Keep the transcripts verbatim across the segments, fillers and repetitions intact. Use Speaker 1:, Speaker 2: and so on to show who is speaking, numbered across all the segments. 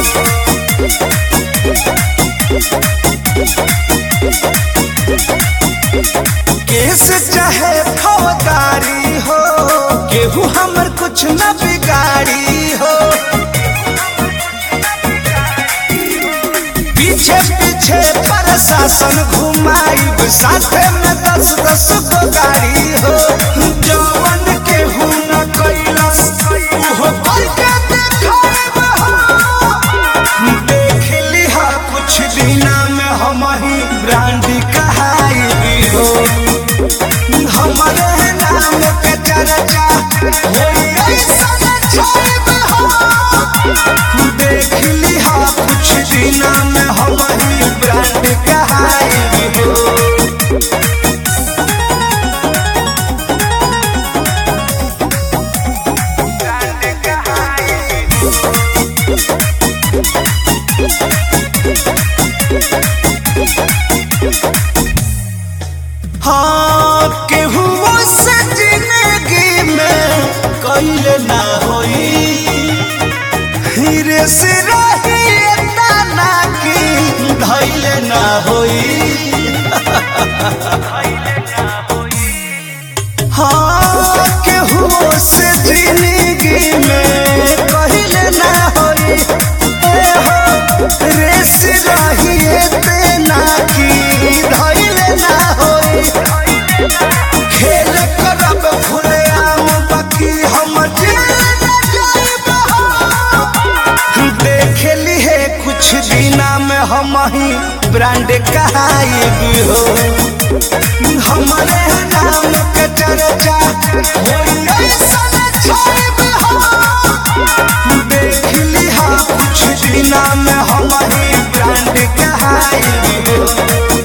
Speaker 1: केस चाहे फौजदारी हो, केहू हमर कुछ न बिगाड़ी हो। पीछे पीछे प्रशासन घुमाई, साथे में दस दस गो गाड़ी हो। जवन केहू न कैलस उहो करके देखाइब हो। देख लिहा कुछ दिना में हम ही ब्रांड कहाई हो। हमारे नाम के चर्चा होई ऐसा छाइब हो। देख लिहा कुछ दिना में हम ही ब्रांड कहाई हो। हाँ केहू से जिंदगी में कैले ना होई, हीरे से रही तना की धैले ना होई। हाँ केहू से जिंदगी में कैले ना होई, रेस रही तना की धैले ना होई। खेल करब खुलेआम बाकी हम जेल जाइब हो। देख लिहे कुछ दिना में हम ही ब्रांड कहाइब हो। हमारे नाम के चर्चा होई ऐसा छाइब हो। देख लिहा कुछ दिना में हम ही ब्रांड कहाइब हो।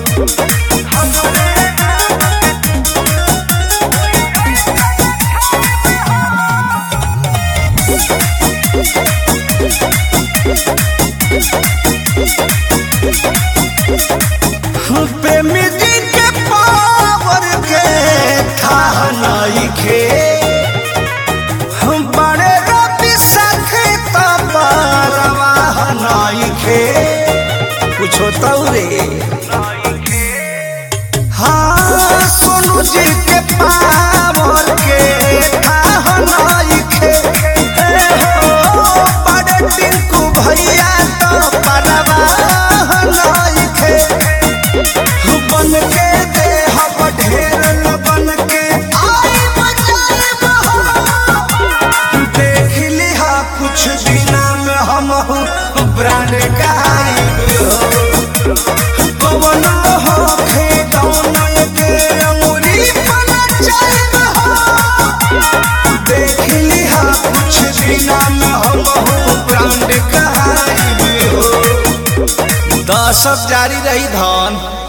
Speaker 1: प्रेमी जी के पावर के था नइखे, बड़े रवि सखे त परवाह नइखे। कुछ होता रे हाँ सोनू जी के पावर के था नइखे। बड़े टिंकू भैया तो परवाह नइखे। बन के दे हम ढेर बन के आई बजाइब हो। देख लिहा कुछ दिना में हम ब्रांड गाइब हो। पवन हो खेतौन के अंगुरी पर जाइब हो। देख लिहा कुछ दिना में हम ब्रांड गाइब हो। दशक जारी रही धन।